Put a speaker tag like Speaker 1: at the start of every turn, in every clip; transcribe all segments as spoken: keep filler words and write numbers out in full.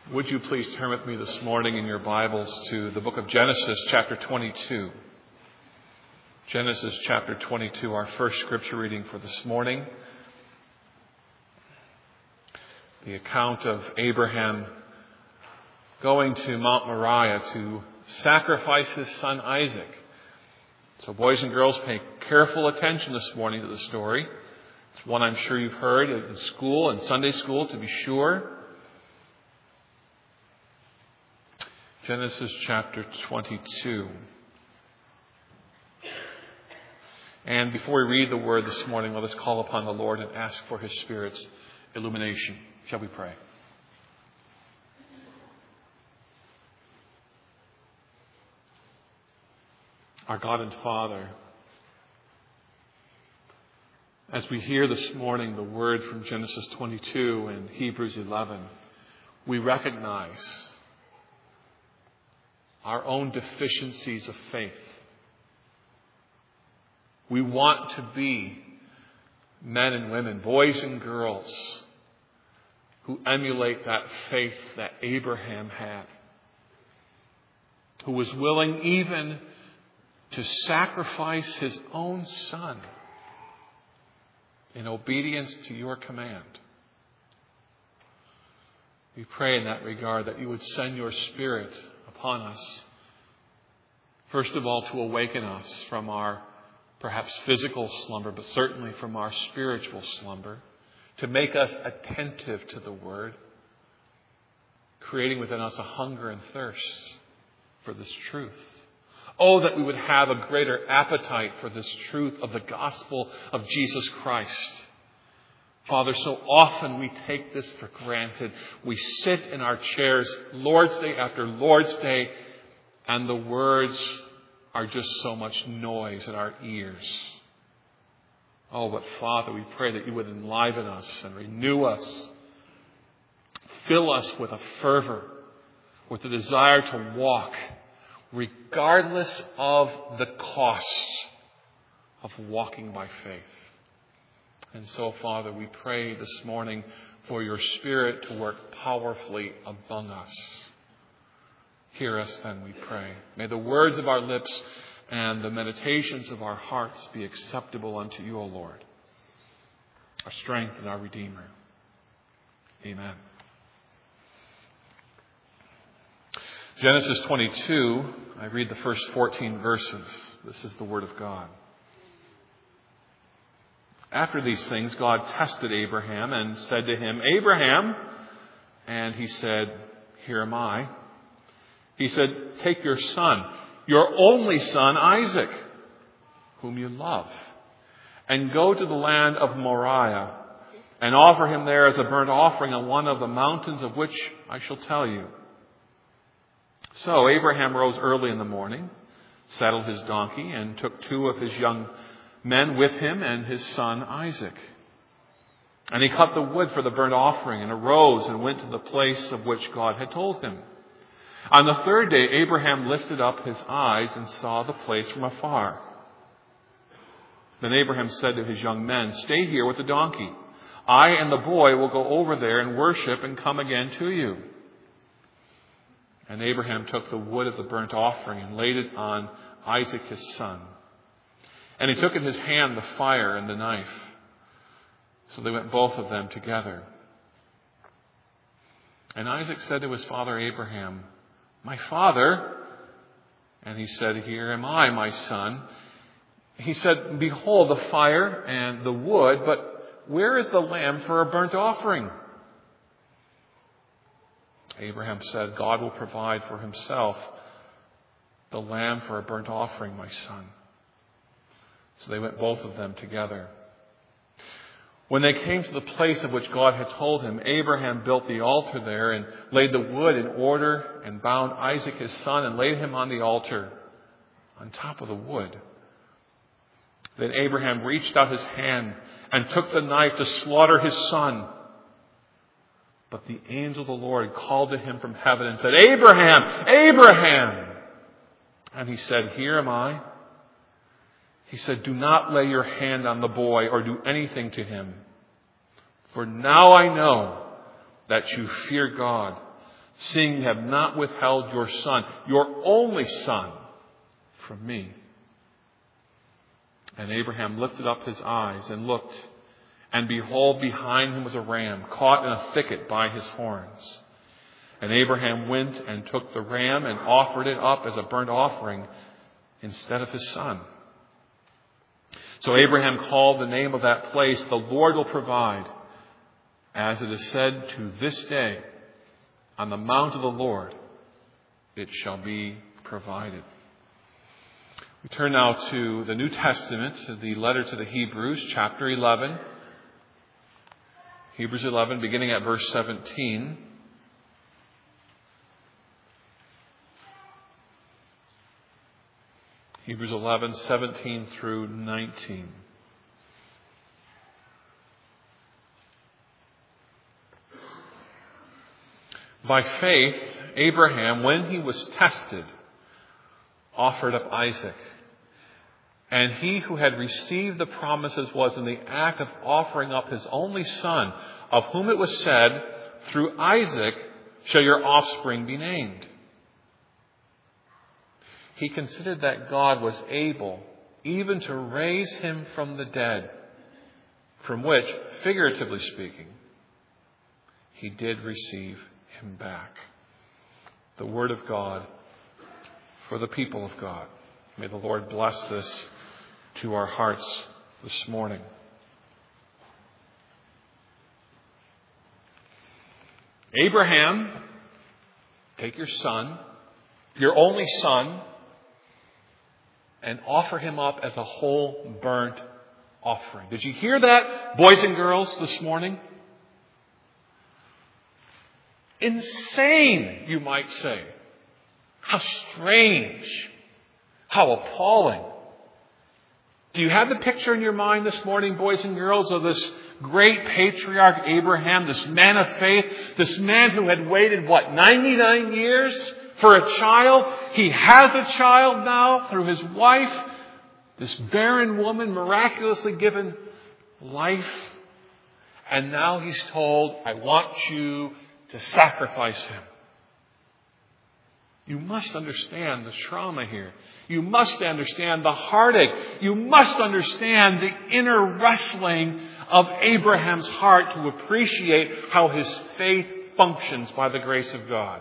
Speaker 1: Would you please turn with me this morning in your Bibles to the book of Genesis, chapter twenty-two. Genesis, chapter twenty-two, our first scripture reading for this morning. The account of Abraham going to Mount Moriah to sacrifice his son Isaac. So boys and girls, pay careful attention this morning to the story. It's one I'm sure you've heard in school and Sunday school, to be sure. Genesis chapter twenty-two. And before we read the word this morning, let us call upon the Lord and ask for His Spirit's illumination. Shall we pray? Our God and Father, as we hear this morning the word from Genesis twenty-two and Hebrews eleven, we recognize our own deficiencies of faith. We want to be men and women, boys and girls, who emulate that faith that Abraham had, who was willing even to sacrifice his own son in obedience to your command. We pray in that regard that you would send your Spirit upon us, first of all, to awaken us from our perhaps physical slumber, but certainly from our spiritual slumber, to make us attentive to the Word, creating within us a hunger and thirst for this truth. Oh, that we would have a greater appetite for this truth of the gospel of Jesus Christ. Father, so often we take this for granted. We sit in our chairs Lord's Day after Lord's Day, and the words are just so much noise in our ears. Oh, but Father, we pray that you would enliven us and renew us. Fill us with a fervor, with the desire to walk, regardless of the cost of walking by faith. And so, Father, we pray this morning for your Spirit to work powerfully among us. Hear us then, we pray. May the words of our lips and the meditations of our hearts be acceptable unto you, O Lord, our strength and our Redeemer. Amen. Genesis twenty-two, I read the first fourteen verses. This is the Word of God. After these things, God tested Abraham and said to him, Abraham, and he said, Here am I. He said, Take your son, your only son, Isaac, whom you love, and go to the land of Moriah, and offer him there as a burnt offering on one of the mountains of which I shall tell you. So Abraham rose early in the morning, saddled his donkey, and took two of his young men with him and his son Isaac. And he cut the wood for the burnt offering and arose and went to the place of which God had told him. On the third day, Abraham lifted up his eyes and saw the place from afar. Then Abraham said to his young men, Stay here with the donkey. I and the boy will go over there and worship and come again to you. And Abraham took the wood of the burnt offering and laid it on Isaac his son. And he took in his hand the fire and the knife. So they went both of them together. And Isaac said to his father Abraham, My father. And he said, Here am I, my son. He said, Behold the fire and the wood, but where is the lamb for a burnt offering? Abraham said, God will provide for himself the lamb for a burnt offering, my son. So they went both of them together. When they came to the place of which God had told him, Abraham built the altar there and laid the wood in order and bound Isaac his son and laid him on the altar on top of the wood. Then Abraham reached out his hand and took the knife to slaughter his son. But the angel of the Lord called to him from heaven and said, Abraham, Abraham! And he said, Here am I. He said, Do not lay your hand on the boy or do anything to him. For now I know that you fear God, seeing you have not withheld your son, your only son, from me." And Abraham lifted up his eyes and looked, and behold, behind him was a ram caught in a thicket by his horns. And Abraham went and took the ram and offered it up as a burnt offering instead of his son. So Abraham called the name of that place, "The Lord will provide," as it is said to this day, "On the mount of the Lord it shall be provided." We turn now to the New Testament, to the letter to the Hebrews, chapter eleven. Hebrews eleven, beginning at verse seventeen. Hebrews eleven, seventeen through nineteen. By faith, Abraham, when he was tested, offered up Isaac. And he who had received the promises was in the act of offering up his only son, of whom it was said, "Through Isaac shall your offspring be named." He considered that God was able even to raise him from the dead, from which, figuratively speaking, he did receive him back. The word of God for the people of God. May the Lord bless this to our hearts this morning. Abraham, take your son, your only son, and offer him up as a whole burnt offering. Did you hear that, boys and girls, this morning? Insane, you might say. How strange. How appalling. Do you have the picture in your mind this morning, boys and girls, of this great patriarch Abraham, this man of faith, this man who had waited, what, ninety-nine years for a child? He has a child now through his wife, this barren woman miraculously given life. And now he's told, "I want you to sacrifice him." You must understand the trauma here. You must understand the heartache. You must understand the inner wrestling of Abraham's heart to appreciate how his faith functions by the grace of God.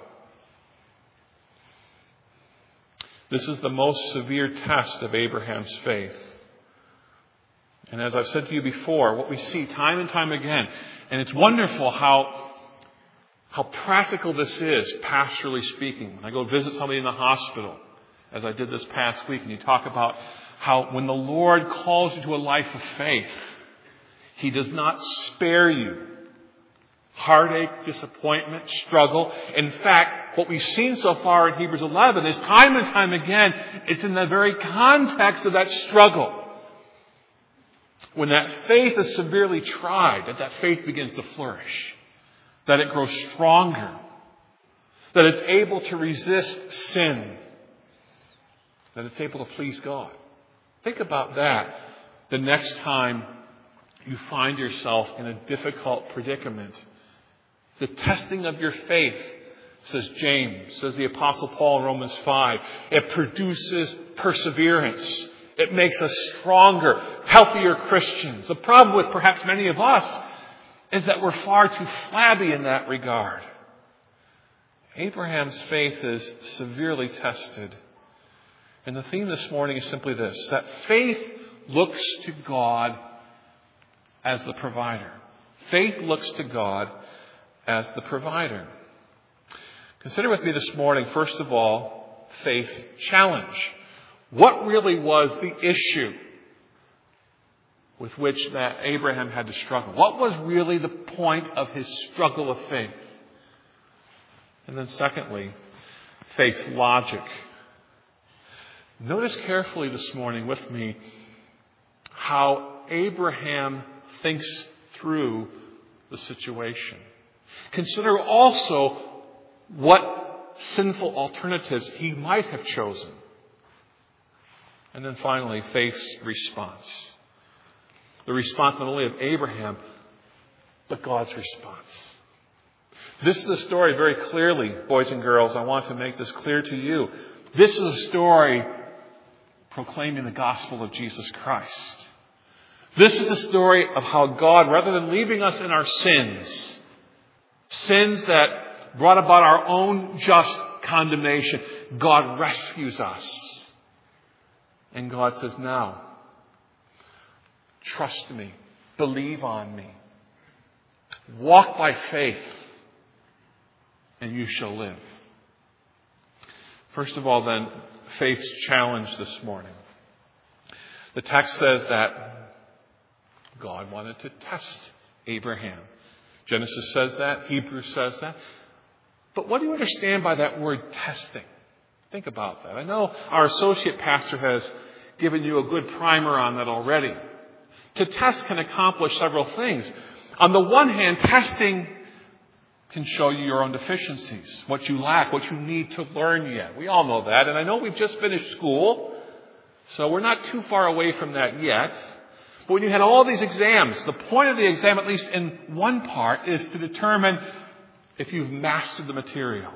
Speaker 1: This is the most severe test of Abraham's faith. And as I've said to you before, what we see time and time again, and it's wonderful how How practical this is, pastorally speaking. When I go visit somebody in the hospital, as I did this past week, and you talk about how when the Lord calls you to a life of faith, He does not spare you heartache, disappointment, struggle. In fact, what we've seen so far in Hebrews eleven is time and time again, it's in the very context of that struggle. When that faith is severely tried, that that faith begins to flourish. That it grows stronger. That it's able to resist sin. That it's able to please God. Think about that the next time you find yourself in a difficult predicament. The testing of your faith, says James, says the Apostle Paul in Romans five, it produces perseverance. It makes us stronger, healthier Christians. The problem with perhaps many of us is that we're far too flabby in that regard. Abraham's faith is severely tested. And the theme this morning is simply this, that faith looks to God as the provider. Faith looks to God as the provider. Consider with me this morning, first of all, faith's challenge. What really was the issue with which that Abraham had to struggle? What was really the point of his struggle of faith? And then secondly, faith's logic. Notice carefully this morning with me how Abraham thinks through the situation. Consider also what sinful alternatives he might have chosen. And then finally, faith's response. The response not only of Abraham, but God's response. This is a story very clearly, boys and girls. I want to make this clear to you. This is a story proclaiming the gospel of Jesus Christ. This is a story of how God, rather than leaving us in our sins, sins that brought about our own just condemnation, God rescues us. And God says, now, trust me, believe on me, walk by faith, and you shall live. First of all, then, faith's challenge this morning. The text says that God wanted to test Abraham. Genesis says that. Hebrews says that. But what do you understand by that word testing? Think about that. I know our associate pastor has given you a good primer on that already. To test can accomplish several things. On the one hand, testing can show you your own deficiencies, what you lack, what you need to learn yet. We all know that. And I know we've just finished school, so we're not too far away from that yet. But when you had all these exams, the point of the exam, at least in one part, is to determine if you've mastered the material.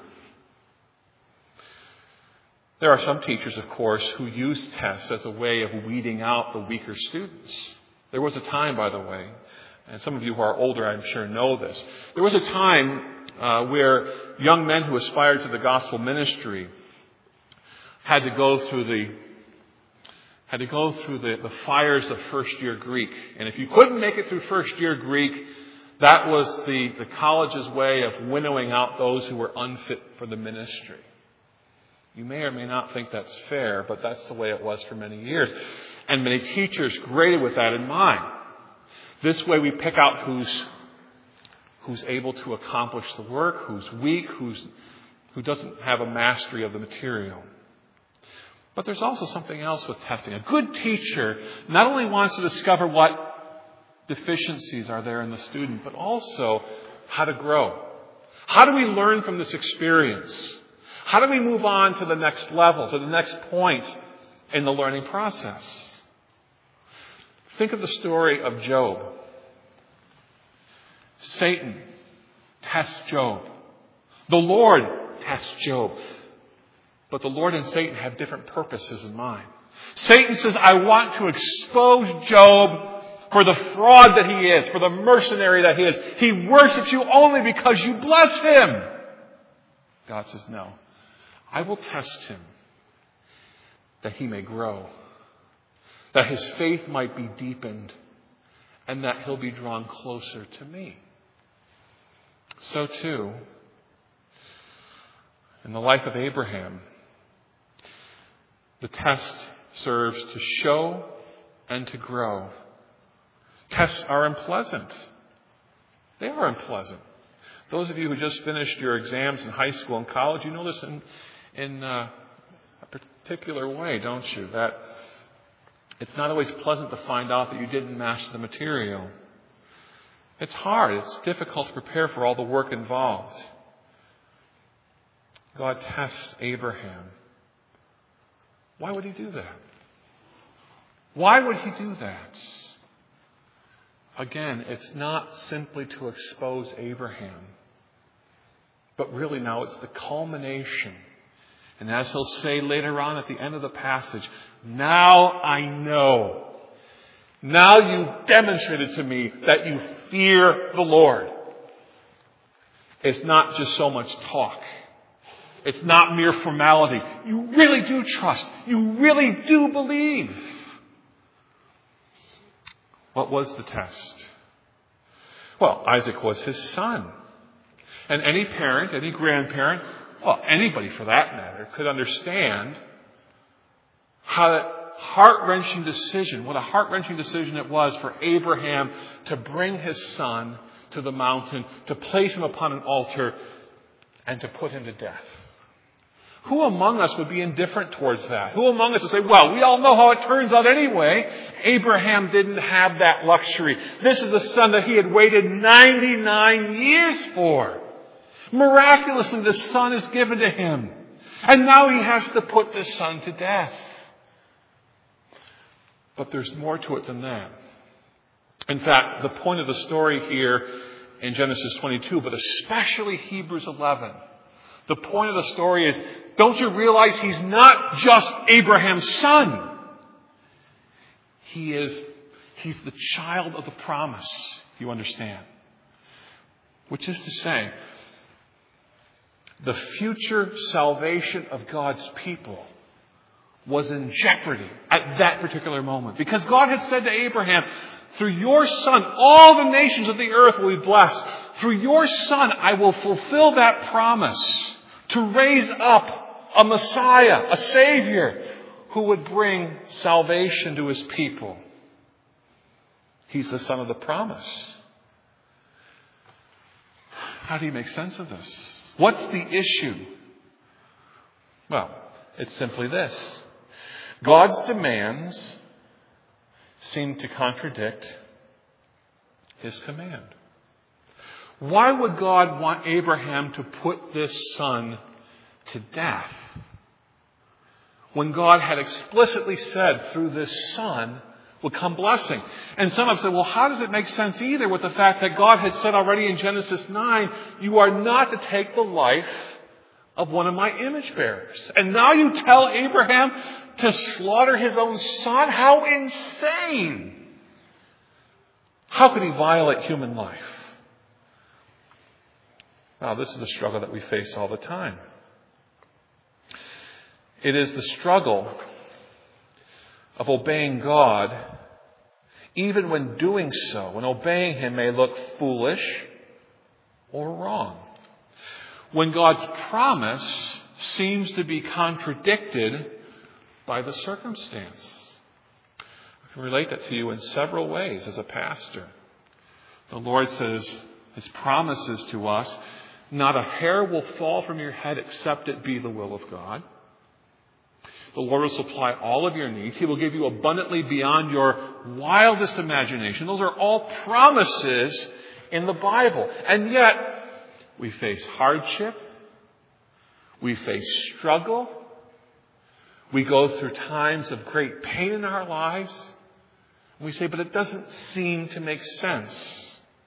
Speaker 1: There are some teachers, of course, who use tests as a way of weeding out the weaker students. There was a time, by the way, and some of you who are older, I'm sure, know this. There was a time uh, where young men who aspired to the gospel ministry had to go through the had to go through the, the fires of first year Greek. And if you couldn't make it through first year Greek, that was the, the college's way of winnowing out those who were unfit for the ministry. You may or may not think that's fair, but that's the way it was for many years. And many teachers graded with that in mind. This way we pick out who's who's able to accomplish the work, who's weak, who's who doesn't have a mastery of the material. But there's also something else with testing. A good teacher not only wants to discover what deficiencies are there in the student, but also how to grow. How do we learn from this experience? How do we move on to the next level, to the next point in the learning process? Think of the story of Job. Satan tests Job. The Lord tests Job. But the Lord and Satan have different purposes in mind. Satan says, I want to expose Job for the fraud that he is, for the mercenary that he is. He worships you only because you bless him. God says, no. I will test him that he may grow, that his faith might be deepened, and that he'll be drawn closer to me. So too, in the life of Abraham, the test serves to show and to grow. Tests are unpleasant. They are unpleasant. Those of you who just finished your exams in high school and college, you know this in, in uh, a particular way, don't you? That it's not always pleasant to find out that you didn't master the material. It's hard. It's difficult to prepare for all the work involved. God tests Abraham. Why would he do that? Why would he do that? Again, it's not simply to expose Abraham, but really now it's the culmination. And as he'll say later on at the end of the passage, now I know. Now you've demonstrated to me that you fear the Lord. It's not just so much talk. It's not mere formality. You really do trust. You really do believe. What was the test? Well, Isaac was his son. And any parent, any grandparent, well, anybody for that matter, could understand how that heart-wrenching decision, what a heart-wrenching decision it was for Abraham to bring his son to the mountain, to place him upon an altar, and to put him to death. Who among us would be indifferent towards that? Who among us would say, well, we all know how it turns out anyway. Abraham didn't have that luxury. This is the son that he had waited ninety-nine years for. Miraculously, the son is given to him. And now he has to put this son to death. But there's more to it than that. In fact, the point of the story here in Genesis twenty-two, but especially Hebrews eleven. The point of the story is, don't you realize he's not just Abraham's son? He is, he's the child of the promise, you understand. Which is to say, the future salvation of God's people was in jeopardy at that particular moment. Because God had said to Abraham, through your son, all the nations of the earth will be blessed. Through your son, I will fulfill that promise to raise up a Messiah, a Savior, who would bring salvation to his people. He's the son of the promise. How do you make sense of this? What's the issue? Well, it's simply this. God's demands seem to contradict his command. Why would God want Abraham to put this son to death when God had explicitly said through this son would come blessing? And some have said, well, how does it make sense either with the fact that God had said already in Genesis nine, you are not to take the life of one of my image bearers. And now you tell Abraham to slaughter his own son? How insane! How could he violate human life? Now, this is the struggle that we face all the time. It is the struggle of obeying God, even when doing so, when obeying him may look foolish or wrong. When God's promise seems to be contradicted by the circumstance. I can relate that to you in several ways as a pastor. The Lord says his promises to us, not a hair will fall from your head except it be the will of God. The Lord will supply all of your needs. He will give you abundantly beyond your wildest imagination. Those are all promises in the Bible. And yet, we face hardship. We face struggle. We go through times of great pain in our lives. We say, but it doesn't seem to make sense.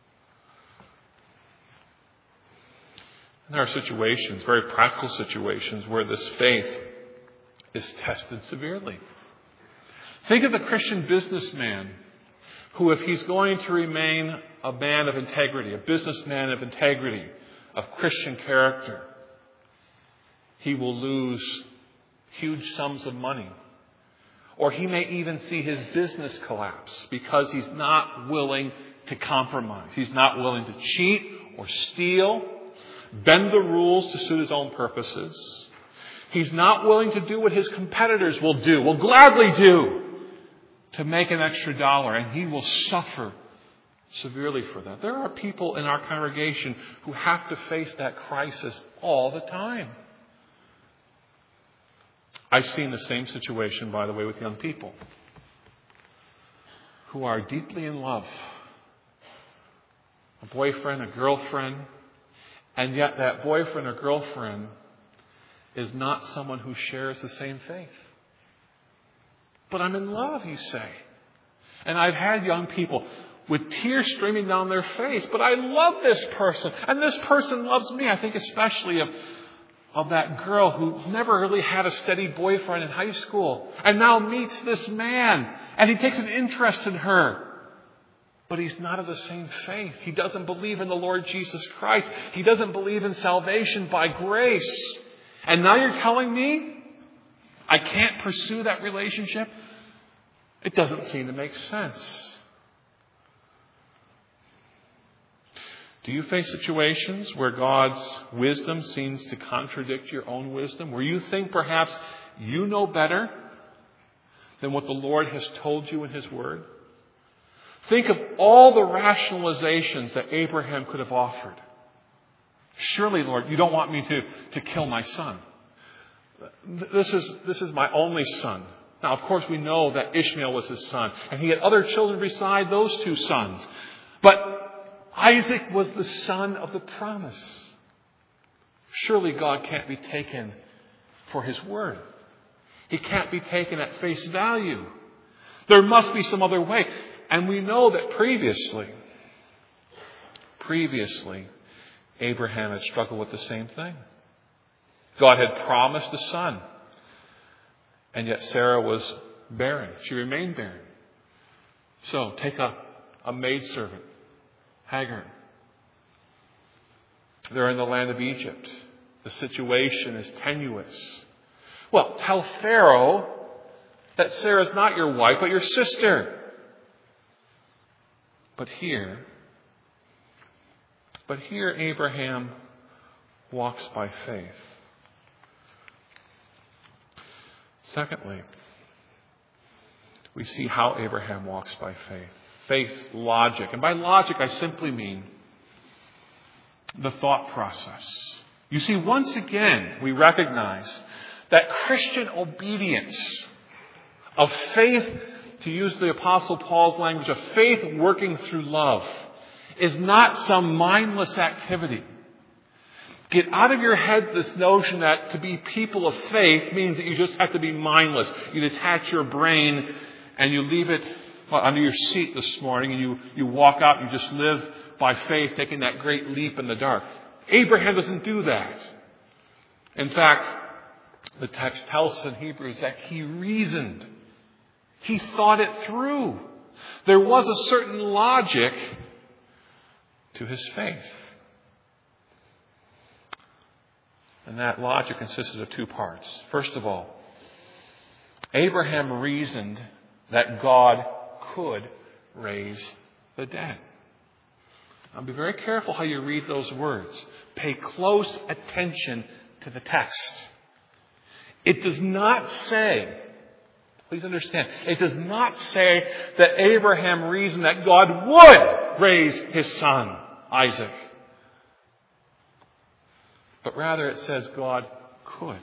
Speaker 1: And there are situations, very practical situations, where this faith is tested severely. Think of the Christian businessman who, if he's going to remain a man of integrity, a businessman of integrity, of Christian character, he will lose huge sums of money. Or he may even see his business collapse because he's not willing to compromise. He's not willing to cheat or steal, bend the rules to suit his own purposes. He's not willing to do what his competitors will do, will gladly do, to make an extra dollar, and he will suffer severely for that. There are people in our congregation who have to face that crisis all the time. I've seen the same situation, by the way, with young people who are deeply in love. A boyfriend, a girlfriend, and yet that boyfriend or girlfriend is not someone who shares the same faith. But I'm in love, you say. And I've had young people with tears streaming down their face, but I love this person, and this person loves me. I think especially of, of that girl who never really had a steady boyfriend in high school and now meets this man, and he takes an interest in her. But he's not of the same faith. He doesn't believe in the Lord Jesus Christ. He doesn't believe in salvation by grace. And now you're telling me I can't pursue that relationship? It doesn't seem to make sense. Do you face situations where God's wisdom seems to contradict your own wisdom? Where you think perhaps you know better than what the Lord has told you in his word? Think of all the rationalizations that Abraham could have offered. Surely, Lord, you don't want me to, to kill my son. This is, this is my only son. Now, of course, we know that Ishmael was his son, and he had other children beside those two sons. But Isaac was the son of the promise. Surely God can't be taken for his word. He can't be taken at face value. There must be some other way. And we know that previously, Previously, Abraham had struggled with the same thing. God had promised a son, and yet Sarah was barren. She remained barren. So take a, a maidservant, Hagar. They're in the land of Egypt. The situation is tenuous. Well, tell Pharaoh that Sarah's not your wife, but your sister. But here, but here Abraham walks by faith. Secondly, we see how Abraham walks by faith. Faith logic. And by logic, I simply mean the thought process. You see, once again, we recognize that Christian obedience of faith, to use the Apostle Paul's language, of faith working through love, is not some mindless activity. Get out of your head this notion that to be people of faith means that you just have to be mindless. You detach your brain and you leave it under your seat this morning and you, you walk out and you just live by faith, taking that great leap in the dark. Abraham doesn't do that. In fact, the text tells us in Hebrews that he reasoned. He thought it through. There was a certain logic to his faith. And that logic consisted of two parts. First of all, Abraham reasoned that God could raise the dead. Now be very careful how you read those words. Pay close attention to the text. It does not say, please understand, it does not say that Abraham reasoned that God would raise his son, Isaac. But rather it says God could.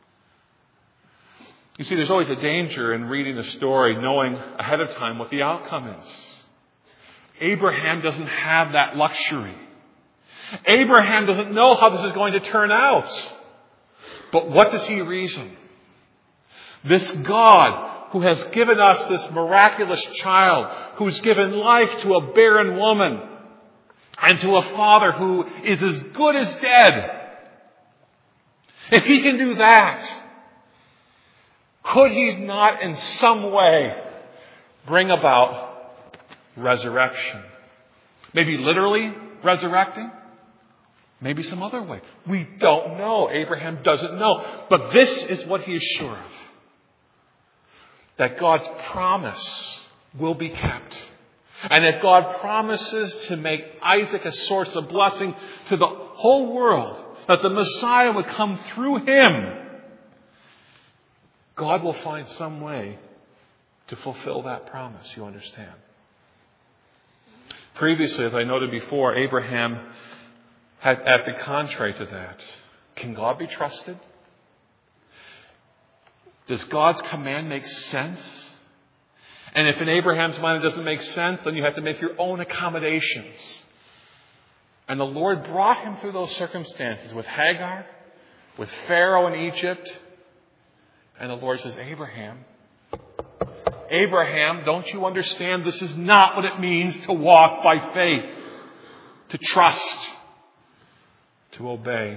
Speaker 1: You see, there's always a danger in reading the story knowing ahead of time what the outcome is. Abraham doesn't have that luxury. Abraham doesn't know how this is going to turn out. But what does he reason? This God who has given us this miraculous child, who's given life to a barren woman, and to a father who is as good as dead. If he can do that, could he not in some way bring about resurrection? Maybe literally resurrecting? Maybe some other way. We don't know. Abraham doesn't know. But this is what he is sure of. That God's promise will be kept. And if God promises to make Isaac a source of blessing to the whole world, that the Messiah would come through him, God will find some way to fulfill that promise, you understand. Previously, as I noted before, Abraham had acted contrary to that. Can God be trusted? Does God's command make sense? And if in Abraham's mind it doesn't make sense, then you have to make your own accommodations. And the Lord brought him through those circumstances with Hagar, with Pharaoh in Egypt. And the Lord says, Abraham, Abraham, don't you understand? This is not what it means to walk by faith, to trust, to obey.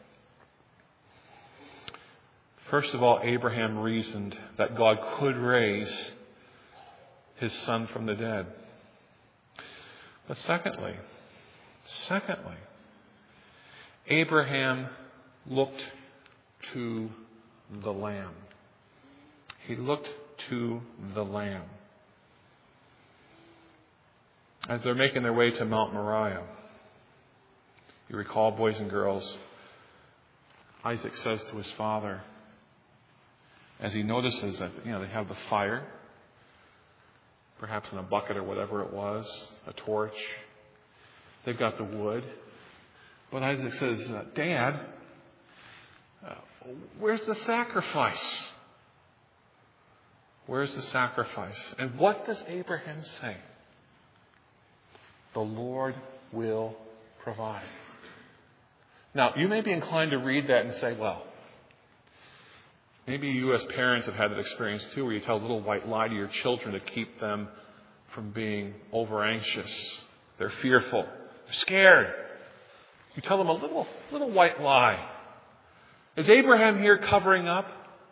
Speaker 1: First of all, Abraham reasoned that God could raise his son from the dead. But secondly, secondly, Abraham looked to the Lamb. He looked to the Lamb. As they're making their way to Mount Moriah, you recall, boys and girls, Isaac says to his father, as he notices that, you know, they have the fire, perhaps in a bucket or whatever it was, a torch. They've got the wood. But Isaac says, Dad, uh, where's the sacrifice? Where's the sacrifice? And what does Abraham say? The Lord will provide. Now, you may be inclined to read that and say, well, maybe you as parents have had that experience too, where you tell a little white lie to your children to keep them from being over anxious. They're fearful. They're scared. You tell them a little, little white lie. Is Abraham here covering up?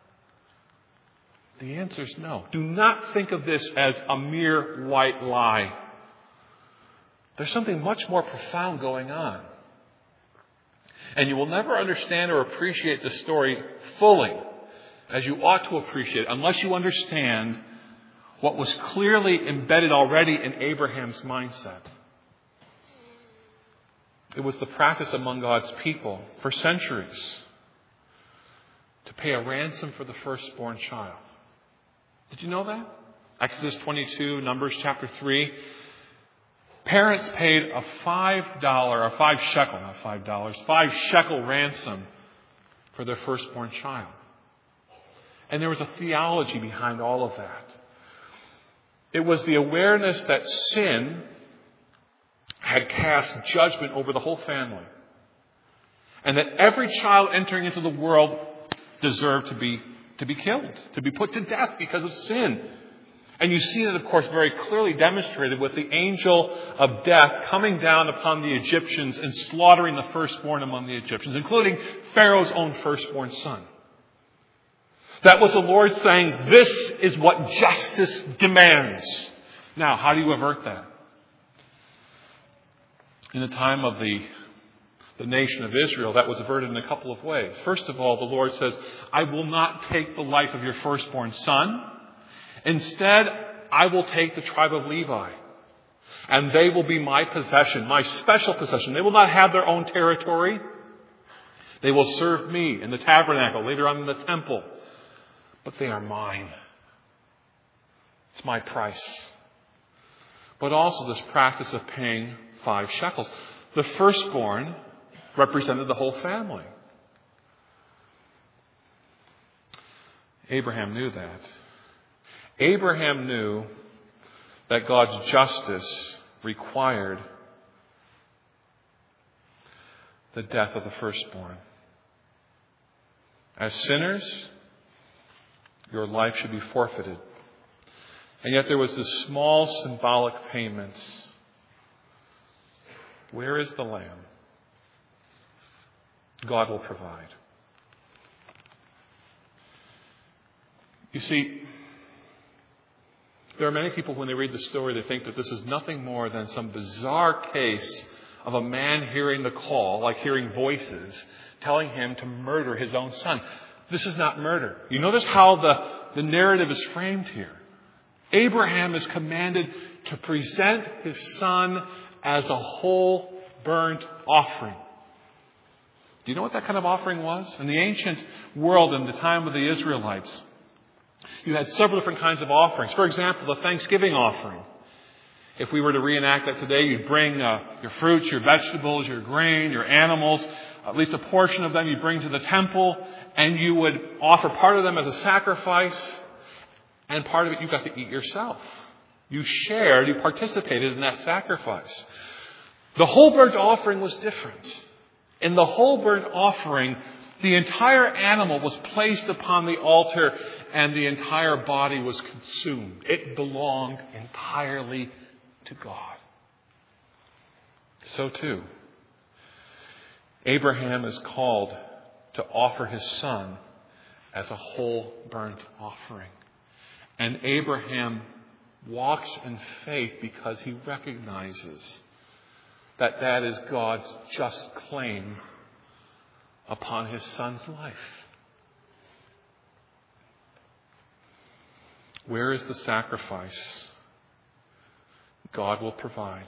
Speaker 1: The answer is no. Do not think of this as a mere white lie. There's something much more profound going on. And you will never understand or appreciate the story fully as you ought to appreciate it unless you understand what was clearly embedded already in Abraham's mindset. It was the practice among God's people for centuries to pay a ransom for the firstborn child. Did you know that? Exodus twenty-two, Numbers chapter three. Parents paid a five dollar, or five shekel, not five dollars, five shekel ransom for their firstborn child. And there was a theology behind all of that. It was the awareness that sin had cast judgment over the whole family. And that every child entering into the world deserved to be, to be killed, to be put to death because of sin. And you see it, of course, very clearly demonstrated with the angel of death coming down upon the Egyptians and slaughtering the firstborn among the Egyptians, including Pharaoh's own firstborn son. That was the Lord saying, this is what justice demands. Now, how do you avert that? In the time of the, the nation of Israel, that was averted in a couple of ways. First of all, the Lord says, I will not take the life of your firstborn son. Instead, I will take the tribe of Levi. And they will be my possession, my special possession. They will not have their own territory. They will serve me in the tabernacle, later on in the temple. But they are mine. It's my price. But also this practice of paying five shekels. The firstborn represented the whole family. Abraham knew that. Abraham knew that God's justice required the death of the firstborn. As sinners, your life should be forfeited. And yet there was this small symbolic payment. Where is the lamb? God will provide. You see, there are many people, when they read the story, they think that this is nothing more than some bizarre case of a man hearing the call, like hearing voices, telling him to murder his own son. This is not murder. You notice how the, the narrative is framed here. Abraham is commanded to present his son as a whole burnt offering. Do you know what that kind of offering was? In the ancient world, in the time of the Israelites, you had several different kinds of offerings. For example, the Thanksgiving offering. If we were to reenact that today, you'd bring uh, your fruits, your vegetables, your grain, your animals, at least a portion of them you'd bring to the temple, and you would offer part of them as a sacrifice, and part of it you got to eat yourself. You shared, you participated in that sacrifice. The whole burnt offering was different. In the whole burnt offering, the entire animal was placed upon the altar and the entire body was consumed. It belonged entirely to God. So too, Abraham is called to offer his son as a whole burnt offering. And Abraham walks in faith because he recognizes that that is God's just claim upon his son's life. Where is the sacrifice? God will provide.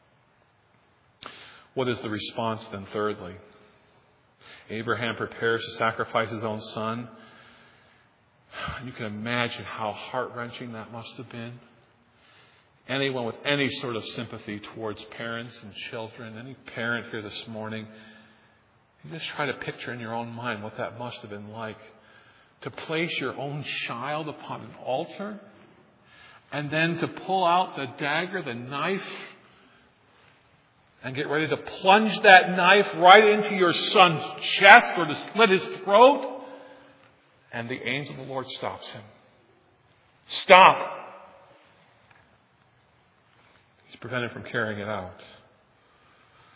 Speaker 1: What is the response then, thirdly? Abraham prepares to sacrifice his own son. You can imagine how heart-wrenching that must have been. Anyone with any sort of sympathy towards parents and children, any parent here this morning, you just try to picture in your own mind what that must have been like. To place your own child upon an altar and then to pull out the dagger, the knife, and get ready to plunge that knife right into your son's chest or to slit his throat. And the angel of the Lord stops him. Stop! He's prevented from carrying it out.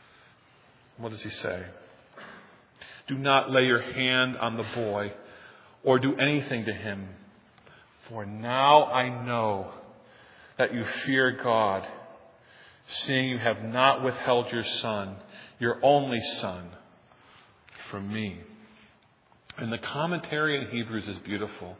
Speaker 1: What does he say? Do not lay your hand on the boy or do anything to him. For now I know that you fear God, seeing you have not withheld your son, your only son, from me. And the commentary in Hebrews is beautiful.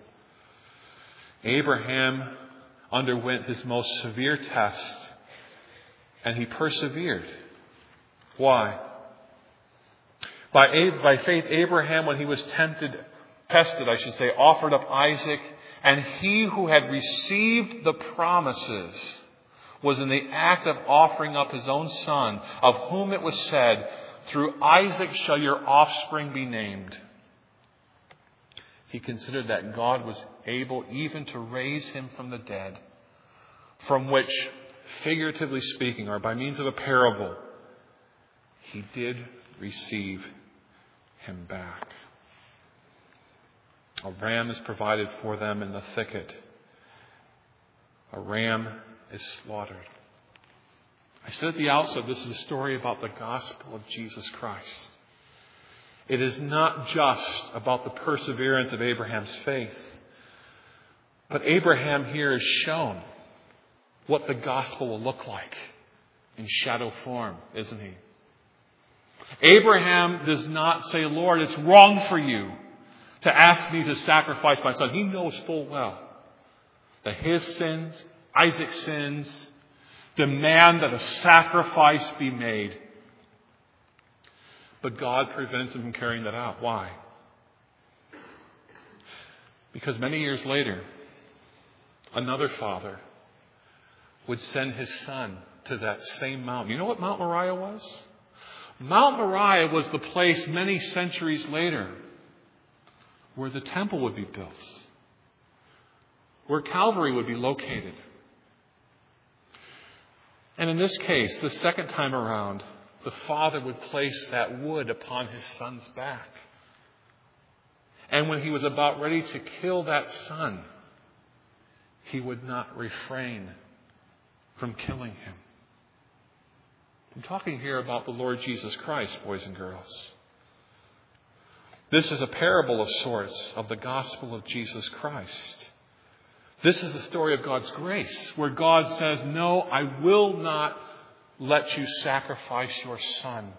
Speaker 1: Abraham underwent his most severe test, and he persevered. Why? By, by faith, Abraham, when he was tempted, tested, I should say, offered up Isaac, and he who had received the promises was in the act of offering up his own son, of whom it was said, through Isaac shall your offspring be named. He considered that God was able even to raise him from the dead, from which, figuratively speaking, or by means of a parable, he did receive him back. A ram is provided for them in the thicket. A ram is slaughtered. I said at the outset, this is a story about the gospel of Jesus Christ. It is not just about the perseverance of Abraham's faith, but Abraham here is shown what the gospel will look like in shadow form, isn't he? Abraham does not say, Lord, it's wrong for you to ask me to sacrifice my son. He knows full well that his sins, Isaac's sins, demand that a sacrifice be made. But God prevents him from carrying that out. Why? Because many years later, another father would send his son to that same mountain. You know what Mount Moriah was? Mount Moriah was the place many centuries later where the temple would be built, where Calvary would be located. And in this case, the second time around, the father would place that wood upon his son's back. And when he was about ready to kill that son, he would not refrain from killing him. I'm talking here about the Lord Jesus Christ, boys and girls. This is a parable of sorts of the gospel of Jesus Christ. This is the story of God's grace, where God says, no, I will not let you sacrifice your son.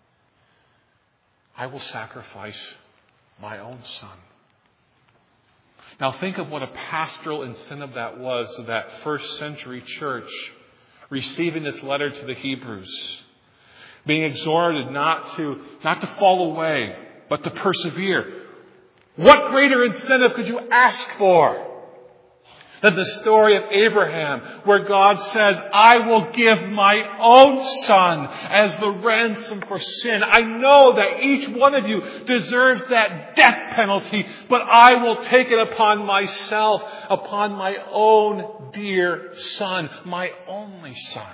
Speaker 1: I will sacrifice my own son. Now think of what a pastoral incentive that was to that first century church receiving this letter to the Hebrews, being exhorted not to, not to fall away, but to persevere. What greater incentive could you ask for than the story of Abraham, where God says, I will give my own son as the ransom for sin. I know that each one of you deserves that death penalty, but I will take it upon myself, upon my own dear son, my only son.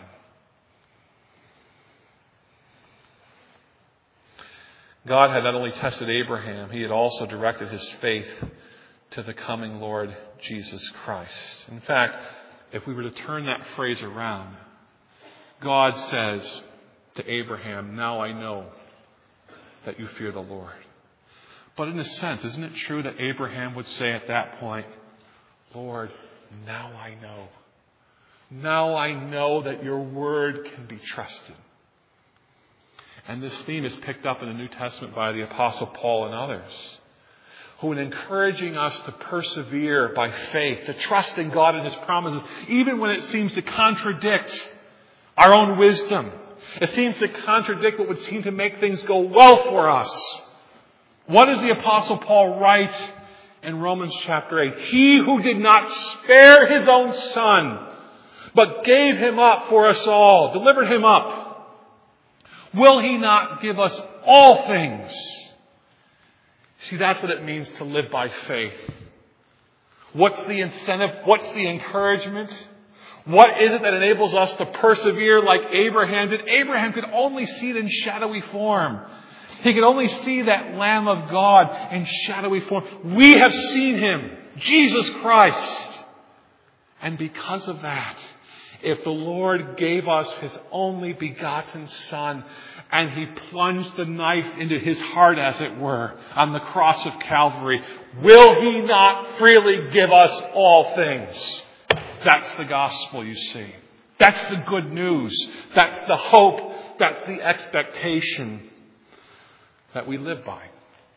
Speaker 1: God had not only tested Abraham, he had also directed his faith to the coming Lord Jesus Christ. In fact, if we were to turn that phrase around, God says to Abraham, now I know that you fear the Lord. But in a sense, isn't it true that Abraham would say at that point, Lord, now I know. Now I know that your word can be trusted. And this theme is picked up in the New Testament by the Apostle Paul and others, who in encouraging us to persevere by faith, to trust in God and his promises, even when it seems to contradict our own wisdom. It seems to contradict what would seem to make things go well for us. What does the Apostle Paul write in Romans chapter eight? He who did not spare his own son, but gave him up for us all, delivered him up, will he not give us all things? See, that's what it means to live by faith. What's the incentive? What's the encouragement? What is it that enables us to persevere like Abraham did? Abraham could only see it in shadowy form. He could only see that Lamb of God in shadowy form. We have seen him, Jesus Christ. And because of that, If the Lord gave us His only begotten Son and He plunged the knife into His heart, as it were, on the cross of Calvary, will He not freely give us all things? That's the gospel, you see. That's the good news. That's the hope. That's the expectation that we live by.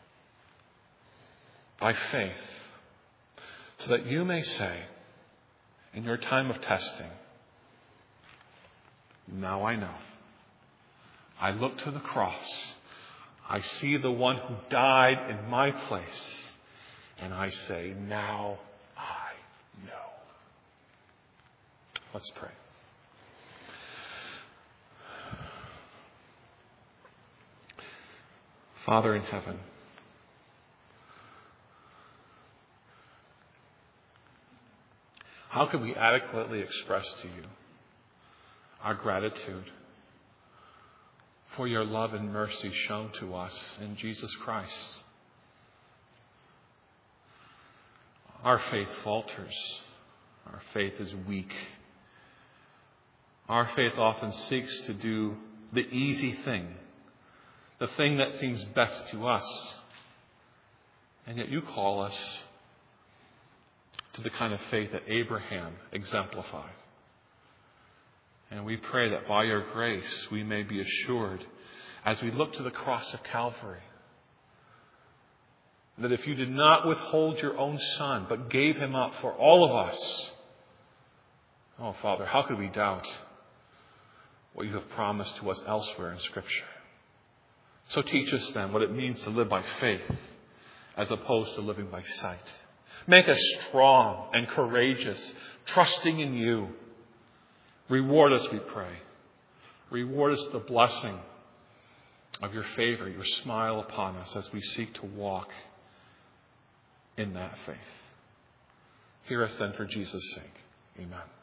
Speaker 1: By faith. So that you may say, in your time of testing, now I know. I look to the cross. I see the one who died in my place. And I say, now I know. Let's pray. Father in heaven, how can we adequately express to you our gratitude for your love and mercy shown to us in Jesus Christ? Our faith falters. Our faith is weak. Our faith often seeks to do the easy thing, the thing that seems best to us. And yet you call us to the kind of faith that Abraham exemplified. And we pray that by your grace we may be assured, as we look to the cross of Calvary, that if you did not withhold your own Son, but gave him up for all of us, oh, Father, how could we doubt what you have promised to us elsewhere in Scripture? So teach us then what it means to live by faith as opposed to living by sight. Make us strong and courageous, trusting in you. Reward us, we pray. Reward us the blessing of your favor, your smile upon us as we seek to walk in that faith. Hear us then for Jesus' sake. Amen.